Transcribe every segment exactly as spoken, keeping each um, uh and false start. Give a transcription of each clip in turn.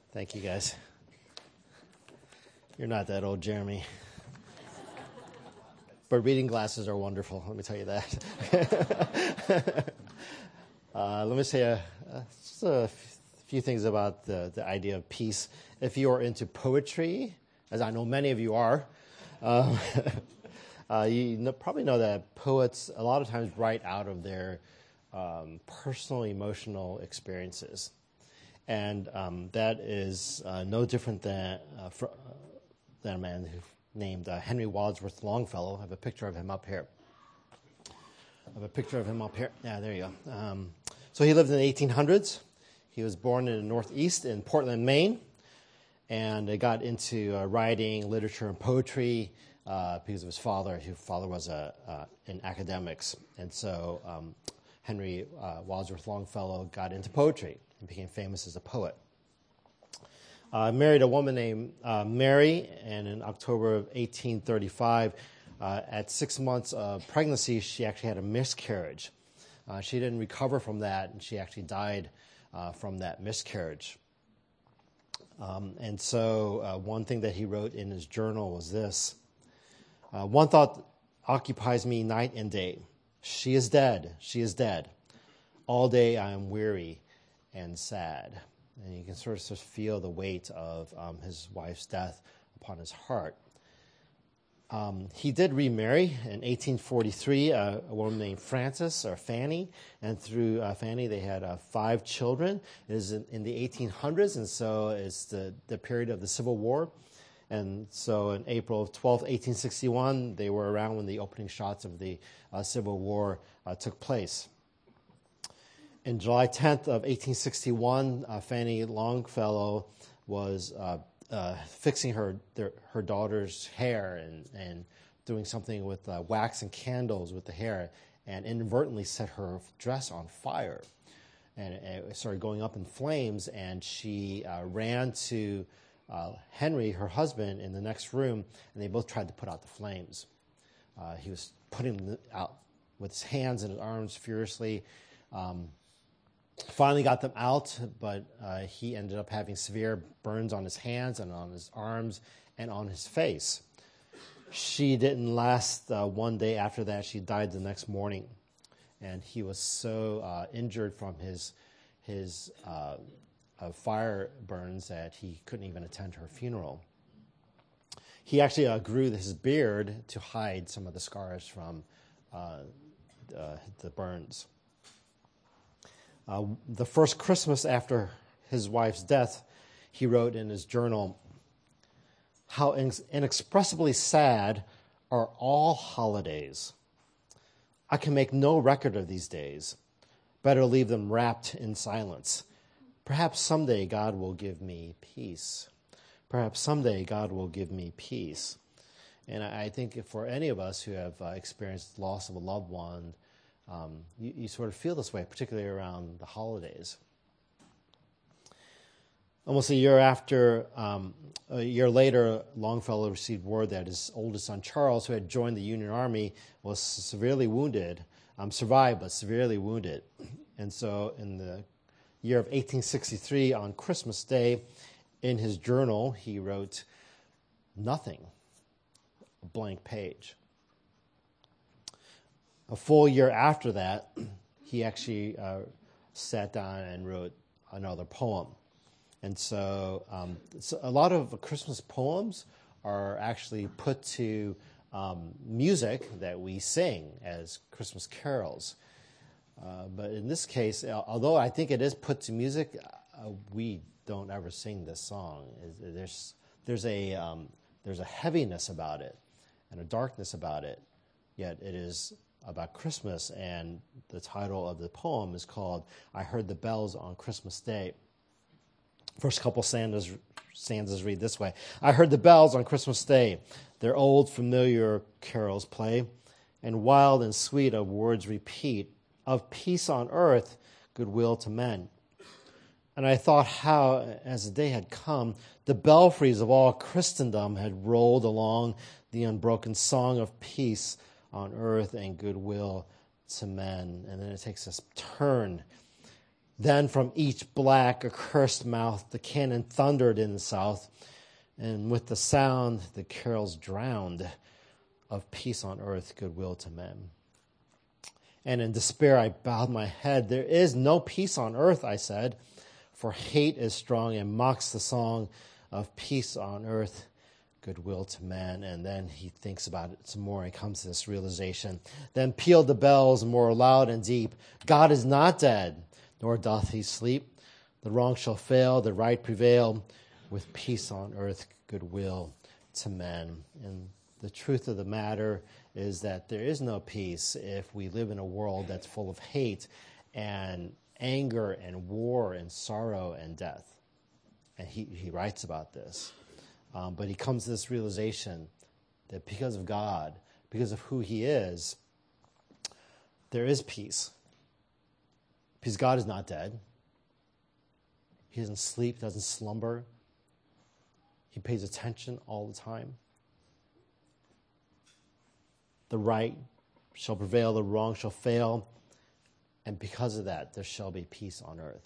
Thank you, guys. You're not that old, Jeremy. But reading glasses are wonderful, let me tell you that. uh, let me say a, a, just a f- few things about the, the idea of peace. If you are into poetry, as I know many of you are, um, uh, you know, probably know that poets a lot of times write out of their um, personal emotional experiences. And um, that is uh, no different than, uh, fr- uh, than a man who named uh, Henry Wadsworth Longfellow. I have a picture of him up here. I have a picture of him up here. Yeah, there you go. Um, so he lived in the eighteen hundreds. He was born in the Northeast in Portland, Maine, and uh, got into uh, writing, literature, and poetry uh, because of his father. His father was a, uh, in academics, and so um, Henry uh, Wadsworth Longfellow got into poetry and became famous as a poet. Uh, married a woman named uh, Mary, and in October of eighteen thirty-five, uh, at six months of pregnancy, she actually had a miscarriage. Uh, she didn't recover from that, and she actually died uh, from that miscarriage. Um, and so uh, one thing that he wrote in his journal was this: uh, one thought occupies me night and day. She is dead. She is dead. All day I am weary and sad. And you can sort of, sort of feel the weight of um, his wife's death upon his heart. Um, he did remarry in eighteen forty-three, uh, a woman named Frances, or Fanny, and through uh, Fanny they had uh, five children. It is in, in the eighteen hundreds, and so it's the, the period of the Civil War. And so in April twelfth, eighteen sixty-one, they were around when the opening shots of the uh, Civil War uh, took place. In July tenth of eighteen sixty-one, uh, Fanny Longfellow was uh, uh, fixing her their, her daughter's hair and, and doing something with uh, wax and candles with the hair, and inadvertently set her dress on fire. And it started going up in flames, and she uh, ran to uh, Henry, her husband, in the next room, and they both tried to put out the flames. Uh, he was putting them out with his hands and his arms furiously. Um, Finally got them out, but uh, he ended up having severe burns on his hands and on his arms and on his face. She didn't last uh, one day after that. She died the next morning. And he was so uh, injured from his, his uh, uh, fire burns that he couldn't even attend her funeral. He actually uh, grew his beard to hide some of the scars from uh, uh, the burns. Uh, the first Christmas after his wife's death, he wrote in his journal, "How inexpressibly sad are all holidays. I can make no record of these days. Better leave them wrapped in silence. Perhaps someday God will give me peace. Perhaps someday God will give me peace." And I think for any of us who have uh, experienced loss of a loved one, Um, you, you sort of feel this way, particularly around the holidays. Almost a year after, um, a year later, Longfellow received word that his oldest son, Charles, who had joined the Union Army, was severely wounded, um, survived, but severely wounded. And so in the year of eighteen sixty-three, on Christmas Day, in his journal, he wrote nothing, a blank page. A full year after that, he actually uh, sat down and wrote another poem. And so, um, so a lot of Christmas poems are actually put to um, music that we sing as Christmas carols. Uh, but in this case, although I think it is put to music, uh, we don't ever sing this song. There's, there's, a, um, there's a heaviness about it and a darkness about it, yet it is about Christmas, and the title of the poem is called "I Heard the Bells on Christmas Day." First couple stanzas, stanzas read this way: "I heard the bells on Christmas Day, their old familiar carols play, and wild and sweet of words repeat, of peace on earth, goodwill to men. And I thought how, as the day had come, the belfries of all Christendom had rolled along the unbroken song of peace on earth and goodwill to men." And then it takes this turn. Then from each black, accursed mouth, the cannon thundered in the south, and with the sound, the carols drowned of peace on earth, goodwill to men. And in despair, I bowed my head. There is no peace on earth, I said, for hate is strong and mocks the song of peace on earth, goodwill to man. And then he thinks about it some more and comes to this realization. Then pealed the bells more loud and deep. God is not dead, nor doth he sleep. The wrong shall fail, the right prevail, with peace on earth, goodwill to men. And the truth of the matter is that there is no peace if we live in a world that's full of hate and anger and war and sorrow and death. And he, he writes about this. Um, but he comes to this realization that because of God, because of who he is, there is peace. Because God is not dead. He doesn't sleep, doesn't slumber. He pays attention all the time. The right shall prevail, the wrong shall fail. And because of that, there shall be peace on earth.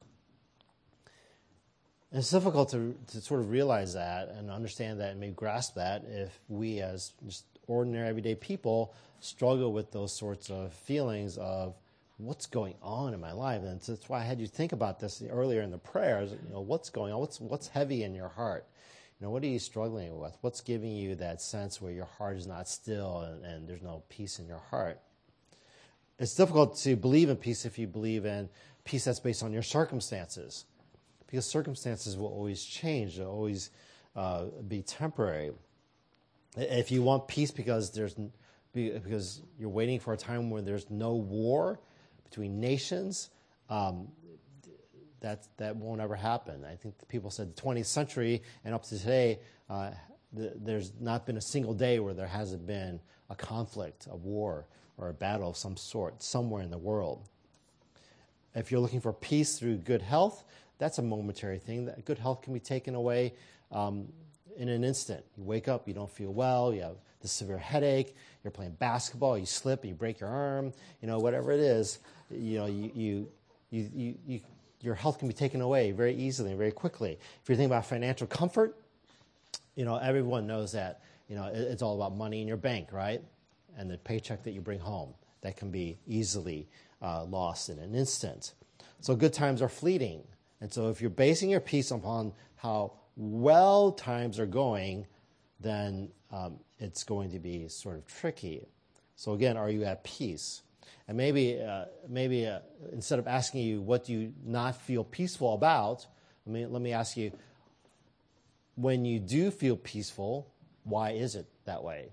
And it's difficult to, to sort of realize that and understand that and maybe grasp that if we as just ordinary everyday people struggle with those sorts of feelings of what's going on in my life. And that's why I had you think about this earlier in the prayers. You know, what's going on? What's what's heavy in your heart? You know, what are you struggling with? What's giving you that sense where your heart is not still and, and there's no peace in your heart? It's difficult to believe in peace if you believe in peace that's based on your circumstances, because circumstances will always change. They'll always uh, be temporary. If you want peace because there's because you're waiting for a time when there's no war between nations, um, that that won't ever happen. I think the people said the twentieth century and up to today, uh, th- there's not been a single day where there hasn't been a conflict, a war, or a battle of some sort somewhere in the world. If you're looking for peace through good health, that's a momentary thing. That good health can be taken away um, in an instant. You wake up, you don't feel well, you have this severe headache, you're playing basketball, you slip, you break your arm, you know, whatever it is, you know, you you you you, you your health can be taken away very easily and very quickly. If you're thinking about financial comfort, you know, everyone knows that, you know, it's all about money in your bank, right? And the paycheck that you bring home, that can be easily uh, lost in an instant. So good times are fleeting. And so if you're basing your peace upon how well times are going, then um, it's going to be sort of tricky. So again, are you at peace? And maybe uh, maybe uh, instead of asking you what do you not feel peaceful about, let me, let me ask you, when you do feel peaceful, why is it that way?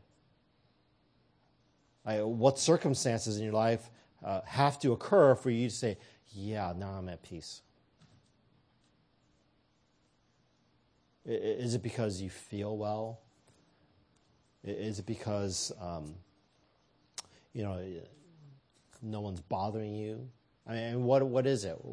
Like, what circumstances in your life uh, have to occur for you to say, yeah, now I'm at peace? Is it because you feel well? Is it because, um, you know, no one's bothering you? I mean, what what is it?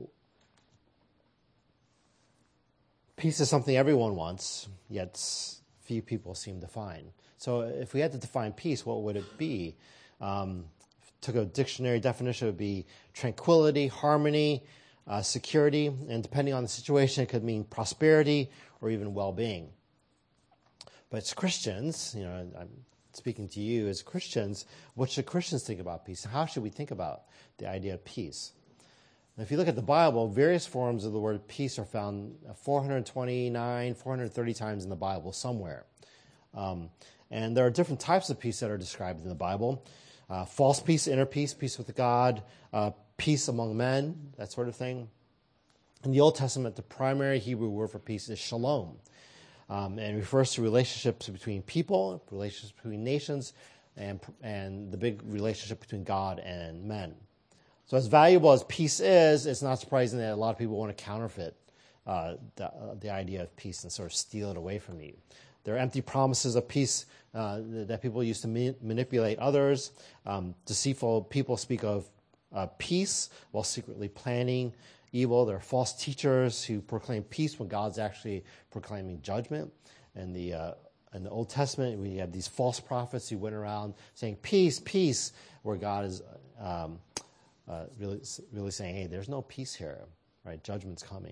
Peace is something everyone wants, yet few people seem to find. So if we had to define peace, what would it be? Um, took a dictionary definition, it would be tranquility, harmony, uh, security, and depending on the situation, it could mean prosperity or even well-being. But as Christians, you know, I'm speaking to you as Christians, what should Christians think about peace? How should we think about the idea of peace? And if you look at the Bible, various forms of the word peace are found four hundred twenty-nine, four hundred thirty times in the Bible somewhere. Um, and there are different types of peace that are described in the Bible. Uh, false peace, inner peace, peace with God, uh, peace among men, that sort of thing. In the Old Testament, the primary Hebrew word for peace is shalom. Um, and it refers to relationships between people, relationships between nations, and, and the big relationship between God and men. So as valuable as peace is, it's not surprising that a lot of people want to counterfeit uh, the, uh, the idea of peace and sort of steal it away from you. There are empty promises of peace uh, that people use to ma- manipulate others. Um, deceitful people speak of uh, peace while secretly planning evil. There are false teachers who proclaim peace when God's actually proclaiming judgment. And the uh, in the Old Testament, we have these false prophets who went around saying peace, peace, where God is um, uh, really, really saying, hey, there's no peace here. right? Judgment's coming.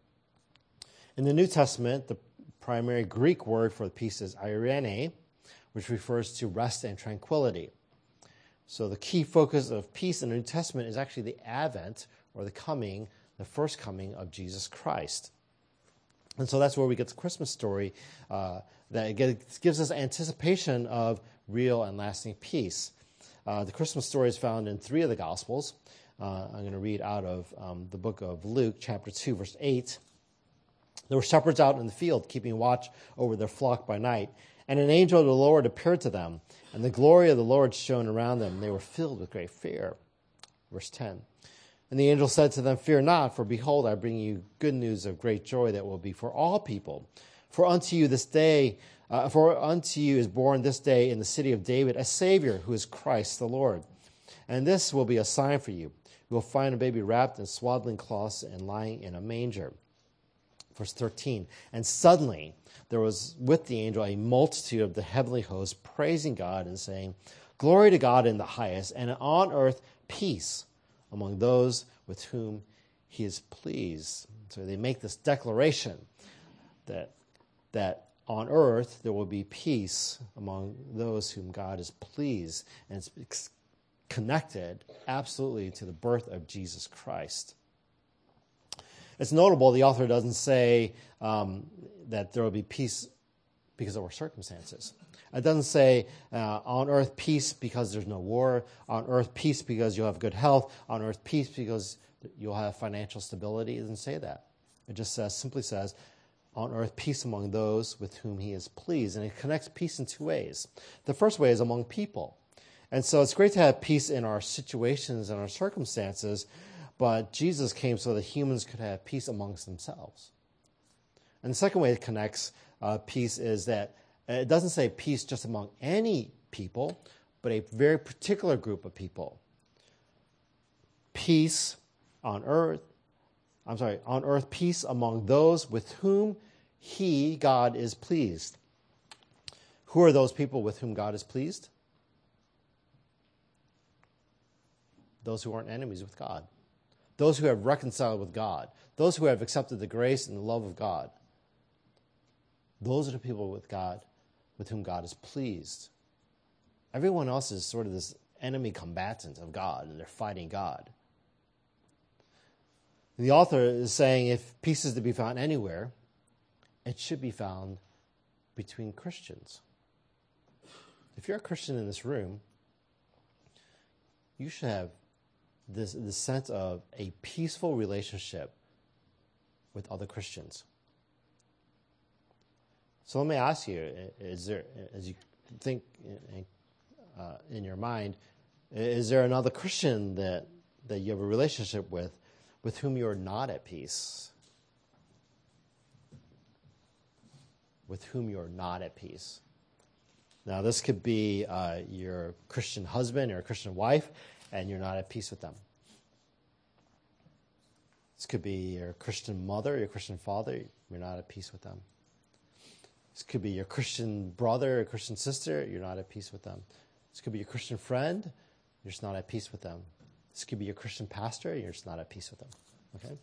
In the New Testament, the primary Greek word for peace is eirene, which refers to rest and tranquility. So the key focus of peace in the New Testament is actually the advent or the coming, the first coming of Jesus Christ. And so that's where we get the Christmas story uh, that gives us anticipation of real and lasting peace. Uh, the Christmas story is found in three of the Gospels. Uh, I'm going to read out of um, the book of Luke, chapter two, verse eight. There were shepherds out in the field, keeping watch over their flock by night. And an angel of the Lord appeared to them, and the glory of the Lord shone around them. And they were filled with great fear. Verse ten. And the angel said to them, "Fear not, for behold, I bring you good news of great joy that will be for all people. For unto you this day, uh, for unto you is born this day in the city of David a Savior, who is Christ the Lord. And this will be a sign for you. You will find a baby wrapped in swaddling cloths and lying in a manger." Verse thirteen. And suddenly there was with the angel a multitude of the heavenly host praising God and saying, "Glory to God in the highest, and on earth peace among those with whom he is pleased." So they make this declaration that, that on earth there will be peace among those whom God is pleased. And it's connected absolutely to the birth of Jesus Christ. It's notable the author doesn't say um, that there will be peace because of our circumstances. It doesn't say uh, on earth peace because there's no war, on earth peace because you'll have good health, on earth peace because you'll have financial stability. It doesn't say that. It just says, simply says, on earth peace among those with whom he is pleased. And it connects peace in two ways. The first way is among people. And so it's great to have peace in our situations and our circumstances, but Jesus came so that humans could have peace amongst themselves. And the second way it connects uh, peace is that it doesn't say peace just among any people, but a very particular group of people. Peace on earth, I'm sorry, on earth peace among those with whom he, God, is pleased. Who are those people with whom God is pleased? Those who aren't enemies with God. Those who have reconciled with God. Those who have accepted the grace and the love of God. Those are the people with God, with whom God is pleased. Everyone else is sort of this enemy combatant of God, and they're fighting God. The author is saying if peace is to be found anywhere, it should be found between Christians. If you're a Christian in this room, you should have this, this sense of a peaceful relationship with other Christians. So let me ask you, is there, as you think uh, in your mind, is there another Christian that, that you have a relationship with, with whom you are not at peace? With whom you are not at peace. Now, this could be uh, your Christian husband or Christian wife, and you're not at peace with them. This could be your Christian mother, your Christian father, you're not at peace with them. This could be your Christian brother or Christian sister, you're not at peace with them. This could be your Christian friend, you're just not at peace with them. This could be your Christian pastor, you're just not at peace with them. Okay?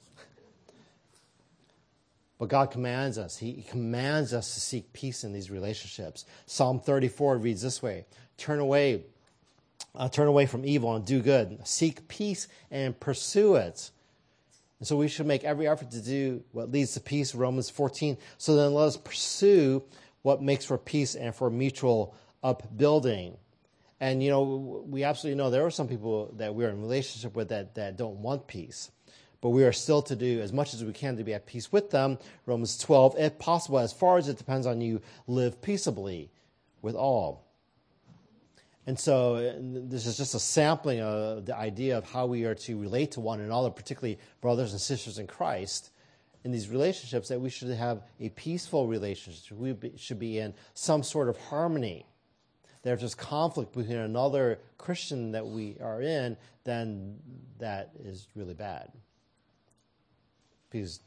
But God commands us. He commands us to seek peace in these relationships. Psalm thirty-four reads this way, Turn away, uh, turn away from evil and do good. Seek peace and pursue it. And so we should make every effort to do what leads to peace, Romans fourteen. So then let us pursue what makes for peace and for mutual upbuilding. And, you know, we absolutely know there are some people that we're in relationship with that, that don't want peace. But we are still to do as much as we can to be at peace with them. Romans twelve, if possible, as far as it depends on you, live peaceably with all. And so this is just a sampling of the idea of how we are to relate to one another, particularly brothers and sisters in Christ, in these relationships, that we should have a peaceful relationship. We should be in some sort of harmony. There's just conflict between another Christian that we are in, then that is really bad. Because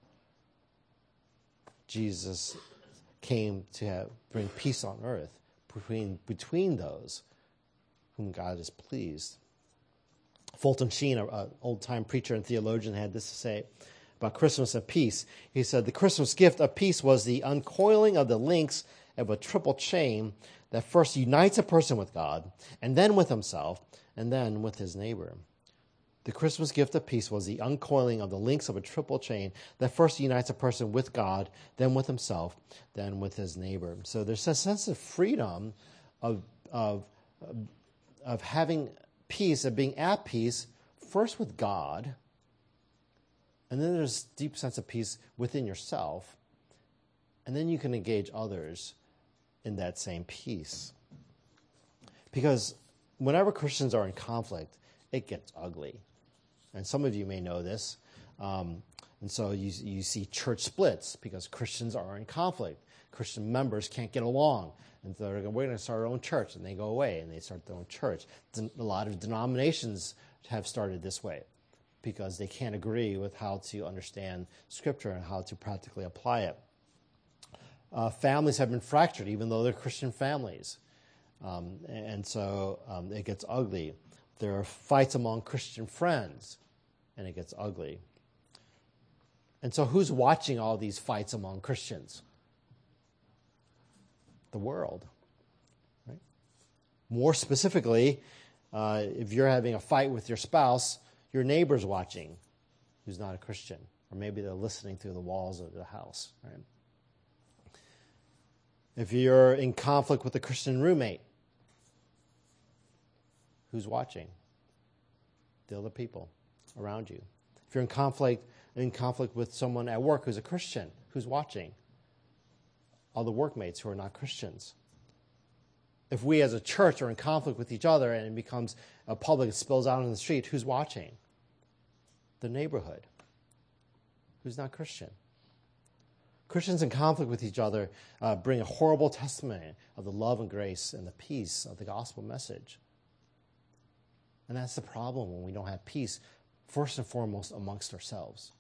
Jesus came to have, bring peace on earth between, between those whom God is pleased. Fulton Sheen, an old-time preacher and theologian, had this to say about Christmas and peace. He said, the Christmas gift of peace was the uncoiling of the links of a triple chain that first unites a person with God, and then with himself, and then with his neighbor. The Christmas gift of peace was the uncoiling of the links of a triple chain that first unites a person with God, then with himself, then with his neighbor. So there's a sense of freedom of, of, of having peace, of being at peace, first with God, and then there's a deep sense of peace within yourself, and then you can engage others in that same peace. Because whenever Christians are in conflict, it gets ugly. And some of you may know this. Um, and so you, you see church splits because Christians are in conflict. Christian members can't get along. And so they're going, we're going to start our own church. And they go away and they start their own church. A lot of denominations have started this way because they can't agree with how to understand Scripture and how to practically apply it. Uh, families have been fractured, even though they're Christian families. Um, and so um, it gets ugly. There are fights among Christian friends, and it gets ugly. And so who's watching all these fights among Christians? The world. Right? More specifically, uh, if you're having a fight with your spouse, your neighbor's watching who's not a Christian. Or maybe they're listening through the walls of the house. Right? If you're in conflict with a Christian roommate, who's watching? The other people around you. If you're in conflict in conflict with someone at work who's a Christian, who's watching? All the workmates who are not Christians. If we as a church are in conflict with each other and it becomes a public, it spills out on the street, who's watching? The neighborhood. Who's not Christian? Christians in conflict with each other uh, bring a horrible testimony of the love and grace and the peace of the gospel message. And that's the problem when we don't have peace, first and foremost, amongst ourselves.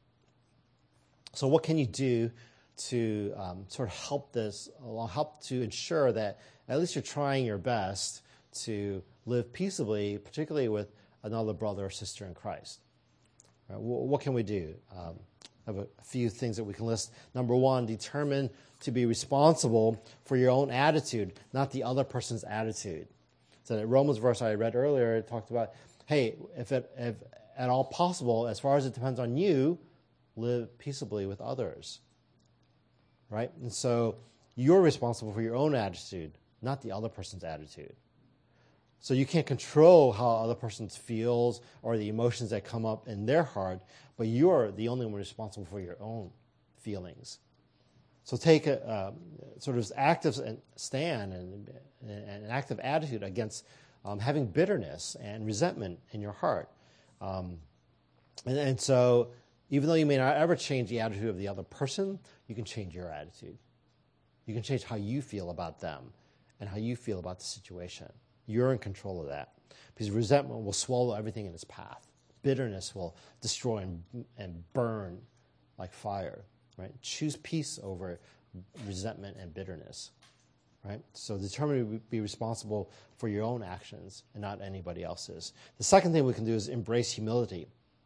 So what can you do to um, sort of help this, help to ensure that at least you're trying your best to live peaceably, particularly with another brother or sister in Christ? Right, what can we do? Um, I have a few things that we can list. Number one, determine to be responsible for your own attitude, not the other person's attitude. So that Romans verse I read earlier, it talked about, hey, if, it, if at all possible, as far as it depends on you, live peaceably with others. Right? And so you're responsible for your own attitude, not the other person's attitude. So you can't control how other person feels or the emotions that come up in their heart, but you're the only one responsible for your own feelings. So take a uh, sort of active stand and, and an active attitude against um, having bitterness and resentment in your heart. Um, and, and so even though you may not ever change the attitude of the other person, you can change your attitude. You can change how you feel about them and how you feel about the situation. You're in control of that. Because resentment will swallow everything in its path. Bitterness will destroy and, and burn like fire. Right? Choose peace over resentment and bitterness. Right? So determine to be responsible for your own actions and not anybody else's. The second thing we can do is embrace humility.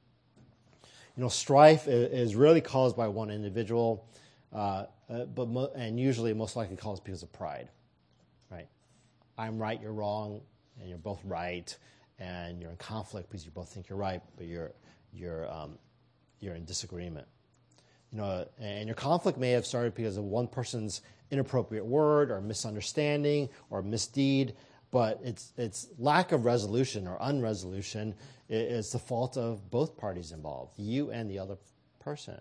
You know, strife is really caused by one individual, uh, uh, but mo- and usually most likely caused because of pride. Right? I'm right, you're wrong, and you're both right, and you're in conflict because you both think you're right, but you're you're um, you're in disagreement. You know, and your conflict may have started because of one person's inappropriate word or misunderstanding or misdeed, but it's it's lack of resolution or unresolution is the fault of both parties involved, you and the other person.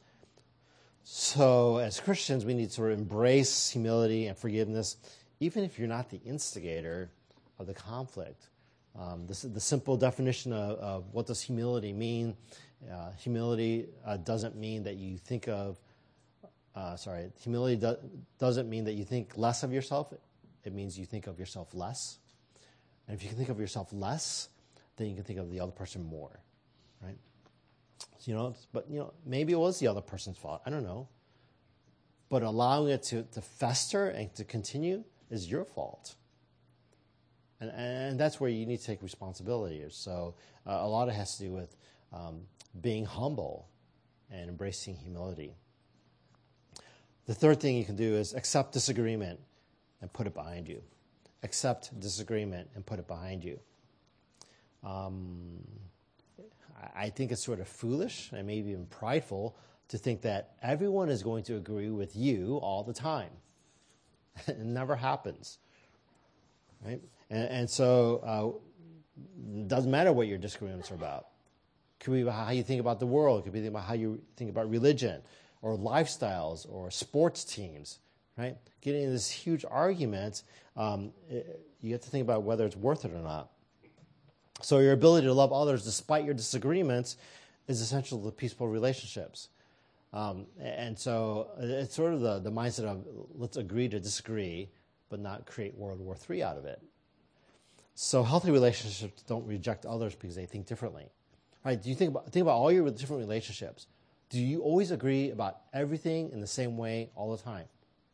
So as Christians, we need to embrace humility and forgiveness, even if you're not the instigator of the conflict. Um, this is the simple definition of, of what does humility mean. Uh, humility uh, doesn't mean that you think of, uh, sorry, humility do, doesn't mean that you think less of yourself. It means you think of yourself less. And if you can think of yourself less, then you can think of the other person more, right? So, you know, but, you know, maybe it was the other person's fault. I don't know. But allowing it to, to fester and to continue is your fault. And, and that's where you need to take responsibility. So uh, a lot of it has to do with um, being humble and embracing humility. The third thing you can do is accept disagreement and put it behind you. Accept disagreement and put it behind you. Um, I think it's sort of foolish and maybe even prideful to think that everyone is going to agree with you all the time. It never happens, right? And, and so uh, it doesn't matter what your disagreements are about. It could be about how you think about the world. It could be about how you think about religion or lifestyles or sports teams, right? Getting into this huge argument, um, it, you have to think about whether it's worth it or not. So your ability to love others despite your disagreements is essential to peaceful relationships. Um, and so it's sort of the, the mindset of let's agree to disagree, but not create World War Three out of it. So healthy relationships don't reject others because they think differently. Right? Do you think about think about all your different relationships? Do you always agree about everything in the same way all the time?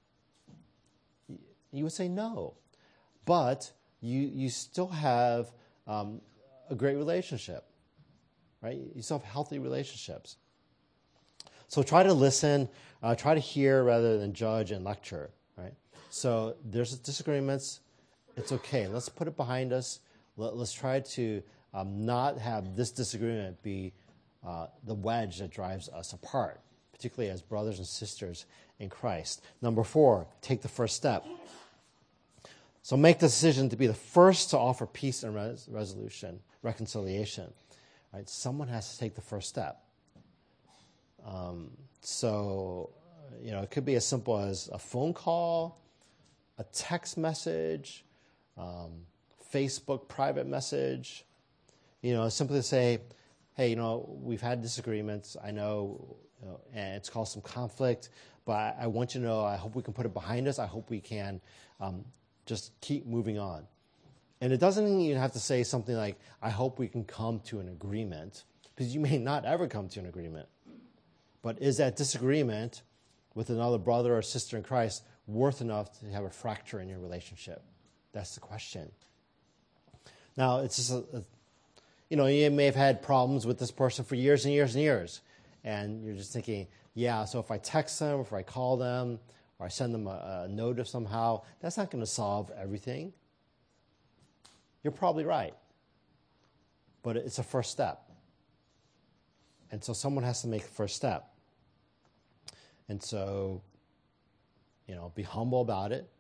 You would say no. But you you still have um, a great relationship, right? You still have healthy relationships. So try to listen, uh, try to hear rather than judge and lecture, right? So there's disagreements. It's okay. Let's put it behind us. Let, let's try to um, not have this disagreement be uh, the wedge that drives us apart, particularly as brothers and sisters in Christ. Number four, take the first step. So make the decision to be the first to offer peace and res- resolution, reconciliation. Right? Someone has to take the first step. Um, so, you know, it could be as simple as a phone call, a text message, um, Facebook private message. You know, simply to say, hey, you know, we've had disagreements. I know, you know, and it's caused some conflict, but I, I want you to know, I hope we can put it behind us. I hope we can um, just keep moving on. And it doesn't even have to say something like, I hope we can come to an agreement, because you may not ever come to an agreement. But is that disagreement with another brother or sister in Christ worth enough to have a fracture in your relationship? That's the question. Now, it's just, a, a, you know, you may have had problems with this person for years and years and years. And you're just thinking, yeah, so if I text them, or if I call them, or I send them a, a note of somehow, that's not going to solve everything. You're probably right. But it's a first step. And so someone has to make the first step. And so, you know, be humble about it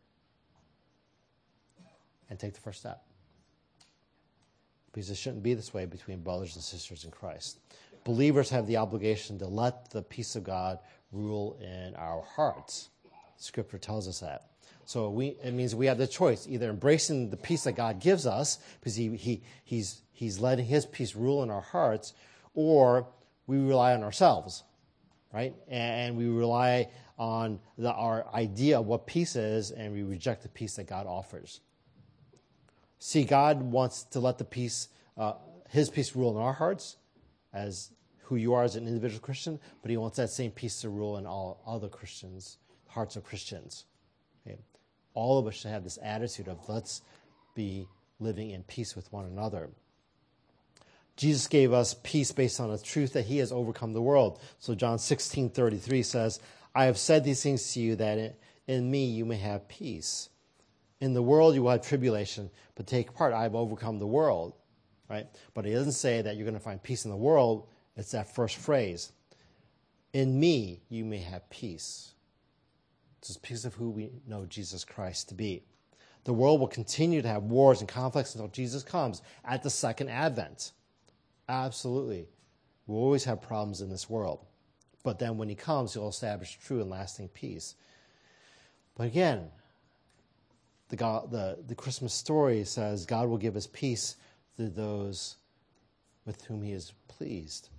and take the first step. Because it shouldn't be this way between brothers and sisters in Christ. Believers have the obligation to let the peace of God rule in our hearts. Scripture tells us that. So we, it means we have the choice, either embracing the peace that God gives us, because he, he, he's, he's letting his peace rule in our hearts, or we rely on ourselves, right? And we rely on the, our idea of what peace is, and we reject the peace that God offers. See, God wants to let the peace, uh, his peace rule in our hearts as who you are as an individual Christian, but he wants that same peace to rule in all other Christians, hearts of Christians. Okay? All of us should have this attitude of let's be living in peace with one another. Jesus gave us peace based on the truth that he has overcome the world. So John sixteen thirty-three says, I have said these things to you that in me you may have peace. In the world you will have tribulation, but take heart, I have overcome the world. Right? But he doesn't say that you're going to find peace in the world. It's that first phrase. In me you may have peace. This is peace of who we know Jesus Christ to be. The world will continue to have wars and conflicts until Jesus comes at the second advent. Absolutely. We'll always have problems in this world. But then when he comes, he'll establish true and lasting peace. But again, the, God, the, the Christmas story says God will give his peace to those with whom he is pleased.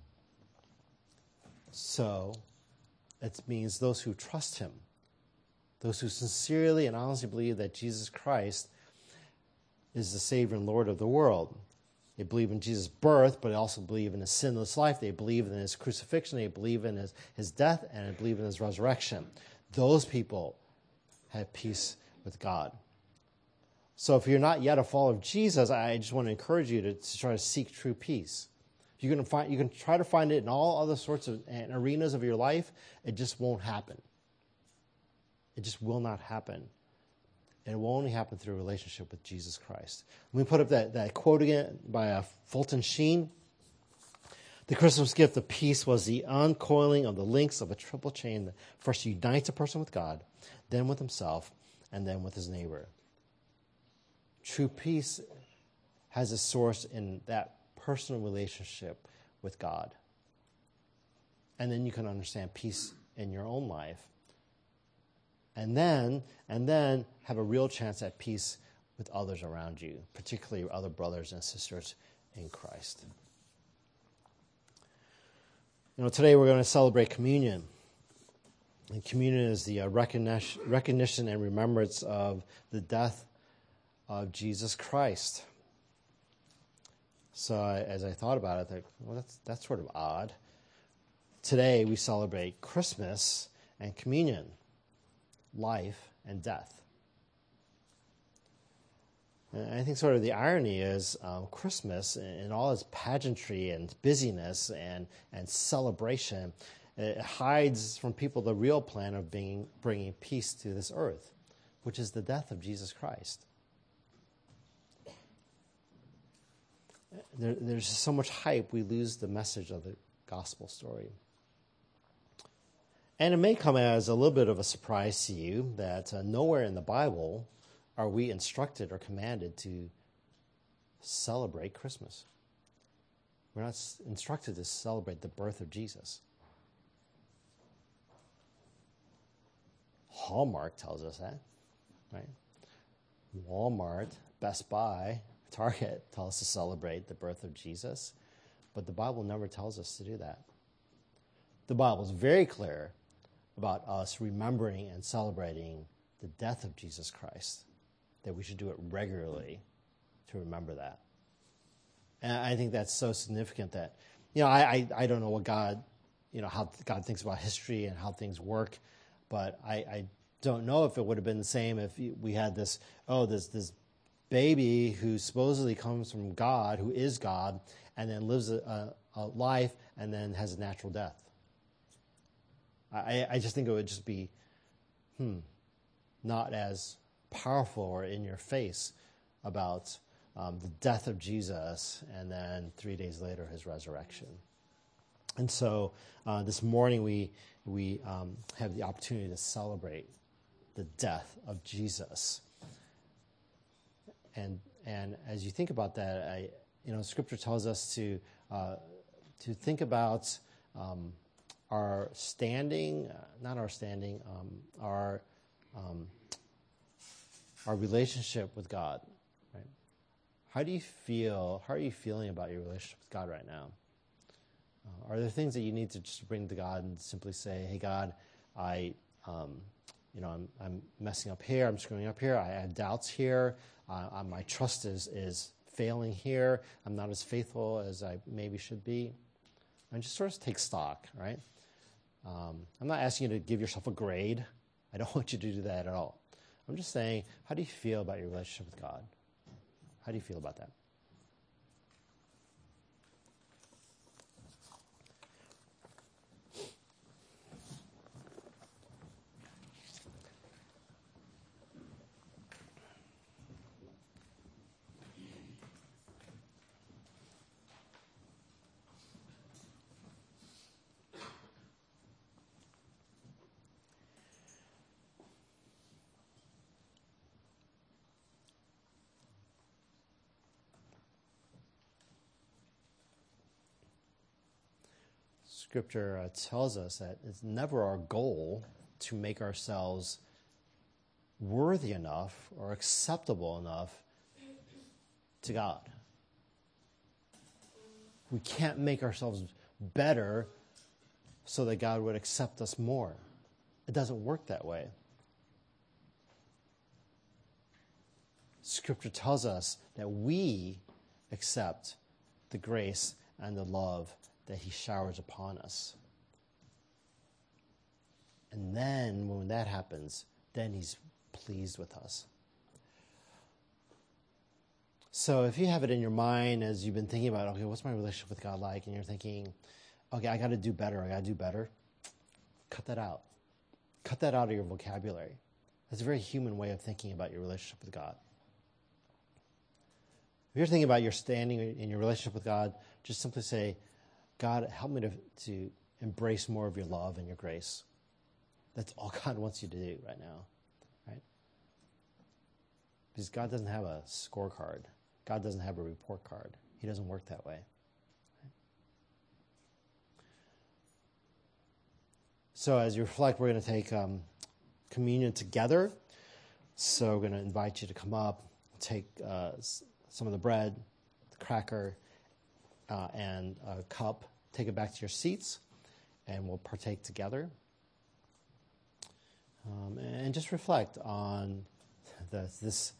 So it means those who trust him, those who sincerely and honestly believe that Jesus Christ is the Savior and Lord of the world. They believe in Jesus' birth, but they also believe in his sinless life. They believe in his crucifixion. They believe in his, his death, and they believe in his resurrection. Those people have peace with God. So if you're not yet a follower of Jesus, I just want to encourage you to, to try to seek true peace. You can find, you can try to find it in all other sorts of arenas of your life. It just won't happen. It just will not happen. And it will only happen through a relationship with Jesus Christ. Let me put up that, that quote again by uh, Fulton Sheen. The Christmas gift of peace was the uncoiling of the links of a triple chain that first unites a person with God, then with himself, and then with his neighbor. True peace has a source in that personal relationship with God. And then you can understand peace in your own life. And then, and then have a real chance at peace with others around you, particularly other brothers and sisters in Christ. You know, today we're going to celebrate communion. And communion is the uh, recognition, recognition and remembrance of the death of Jesus Christ. So I, as I thought about it, I thought, well, that's, that's sort of odd. Today we celebrate Christmas and communion, life and death. And I think sort of the irony is um, Christmas, in all its pageantry and busyness and, and celebration, it hides from people the real plan of being, bringing peace to this earth, which is the death of Jesus Christ. There, there's so much hype, we lose the message of the gospel story. And it may come as a little bit of a surprise to you that uh, nowhere in the Bible are we instructed or commanded to celebrate Christmas. We're not instructed to celebrate the birth of Jesus. Hallmark tells us that, right? Walmart, Best Buy, Target tell us to celebrate the birth of Jesus, but the Bible never tells us to do that. The Bible is very clear about us remembering and celebrating the death of Jesus Christ, that we should do it regularly to remember that. And I think that's so significant that, you know, I, I, I don't know what God, you know, how God thinks about history and how things work, but I, I don't know if it would have been the same if we had this, oh, this this baby who supposedly comes from God, who is God, and then lives a, a, a life and then has a natural death. I, I just think it would just be, hmm, not as powerful or in your face about um, the death of Jesus and then three days later his resurrection. And so uh, this morning we we um, have the opportunity to celebrate the death of Jesus. And and as you think about that, I, you know, Scripture tells us to uh, to think about um, our standing, uh, not our standing, um, our um, our relationship with God. Right? How do you feel? How are you feeling about your relationship with God right now? Uh, are there things that you need to just bring to God and simply say, "Hey, God, I." Um, You know, I'm, I'm messing up here. I'm screwing up here. I have doubts here. Uh, my trust is is failing here. I'm not as faithful as I maybe should be. And just sort of take stock, right? Um, I'm not asking you to give yourself a grade. I don't want you to do that at all. I'm just saying, how do you feel about your relationship with God? How do you feel about that? Scripture uh, tells us that it's never our goal to make ourselves worthy enough or acceptable enough to God. We can't make ourselves better so that God would accept us more. It doesn't work that way. Scripture tells us that we accept the grace and the love that he showers upon us. And then when that happens, then he's pleased with us. So if you have it in your mind as you've been thinking about, okay, what's my relationship with God like? And you're thinking, okay, I got to do better. I got to do better. Cut that out. Cut that out of your vocabulary. That's a very human way of thinking about your relationship with God. If you're thinking about your standing in your relationship with God, just simply say, God, help me to, to embrace more of your love and your grace. That's all God wants you to do right now, right? Because God doesn't have a scorecard. God doesn't have a report card. He doesn't work that way. Right? So as you reflect, we're going to take um, communion together. So we're going to invite you to come up, take uh, some of the bread, the cracker, uh, and a cup. Take it back to your seats, and we'll partake together. Um, and just reflect on the, this,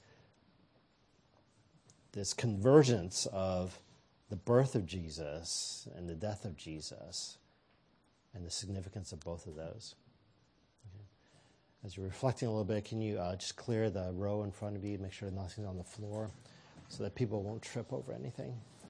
this convergence of the birth of Jesus and the death of Jesus and the significance of both of those. Okay. As you're reflecting a little bit, can you uh, just clear the row in front of you, make sure nothing's on the floor so that people won't trip over anything?